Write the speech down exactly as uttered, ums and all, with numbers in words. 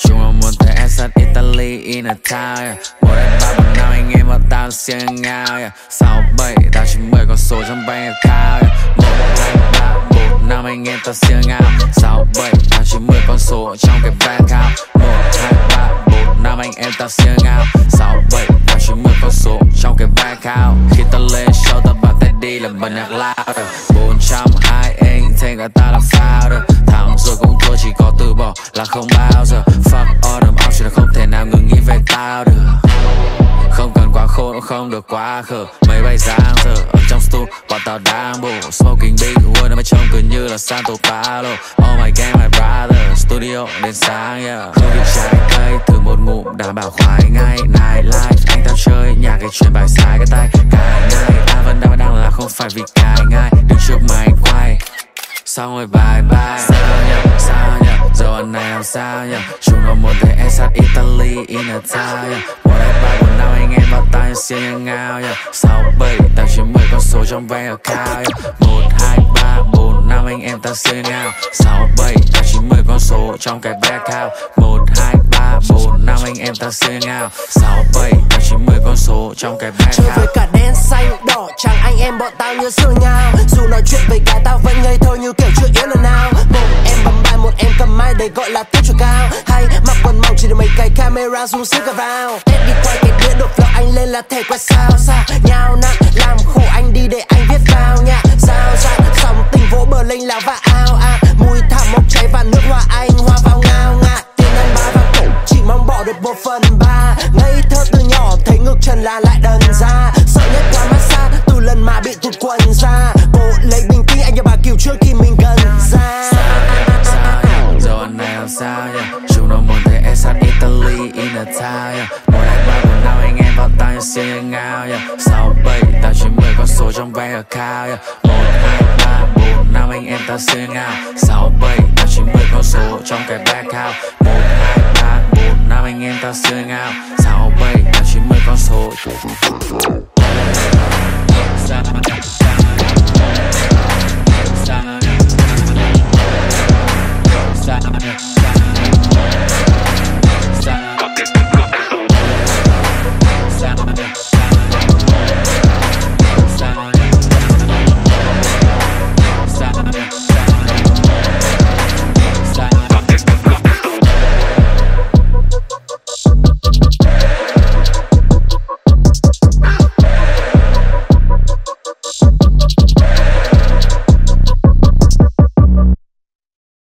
Chúng nó muốn thấy em sát Italy in a town, yeah. Một em ba bốn năm anh em vào tao siêng ngao, yeah. Sáu bảy tám chín mười con số trong bank account, yeah. Một hai ba bốn năm anh em tao siêng ngao. Sáu bảy tám chín mười con số trong cái bank account. Một hai ba bốn năm anh em tao siêng ngao. Sáu bảy tám chín mười con số trong cái bank account. Khi tao lên show tao bảo Teddy là bật nhạc loud. Bốn trăm hai anh thấy cả ta làm sao được. Thắng rồi cũng thua chỉ có từ bỏ là không bao giờ. Fuck all them out, chỉ là không thể nào ngừng nghĩ về tao được. Không cần quá khôn cũng không được quá khờ. Mấy bài giang giờ ở trong stu bọn tao đang bổ. Smoking big wood mà trông cứ như là Santo Palo. Oh my game my brother, studio đến sáng, yeah. Không bị trái cây thử một ngụm đảm bảo khoái ngay. Night life anh tao chơi nhạc cái chuyện bài sai cái tay. Cái ngày ta vẫn đang đang là không phải vì cái ngay. Đứng trước máy quay xong rồi bye bye. Sao nhỉ, sao nhỉ, giờ anh này làm sao nhỉ. Chúng nó muốn thấy em sát Italy in a town, yeah. Một hai ba bốn năm anh em vào tay siêng ngao, yeah. Sáu bảy tám chín mười con số trong bank account, yeah. Một hai ba bốn năm anh em ta siêng ngao. Sáu bảy tám chín mười con số trong cái bank account. Một hai ba bốn năm anh em ta siêng ngao. Sáu bảy tám chín mười con số trong cái bank account. Chơi với cả đen xanh đỏ trắng anh em bọn tao như xưa nhau. Dù nói chuyện với cái tao vẫn ngây thơ như kiểu chưa yêu lần nào. Một em bấm bài một em cầm mai để gọi là tiêu chuẩn cao. Hay mặc quần mỏng chỉ để mấy cái camera zoom xíu cả vào. Tết đi quay cái đĩa đột flow anh lên là thể quay sao sao. Nhào nặng làm khổ anh đi để anh viết vào nha. Sao dạn sóng tình vỗ bờ lênh láo và ao à. Mùi thảm mốc cháy và nước hoa anh hoa vào ngao ngạt. Tiền ăn ba và cổ chỉ mong bỏ được một phần ba. Ngây thơ từ nhỏ thấy ngực chân là lại đần ra. Sợ nhất qua massage từ lần mà bị tụt quần ra. Cố lấy bình tĩnh anh cho bà cứu trước khi mình gần ra. Giờ anh này làm sao, yeah. Chúng nó muốn thấy em sát Italy in a town, yeah. Một hai ba bốn năm anh em vào tay siêng ngao, yeah. Sáu bảy tám chín mười con số trong bank account, yeah. Một hai ba bốn năm anh em ta siêng ngao. Sáu bảy tám chín mười con số trong cái bank account. Một hai ba bốn năm anh em ta siêng ngao. Sáu bảy tám chín mười con số.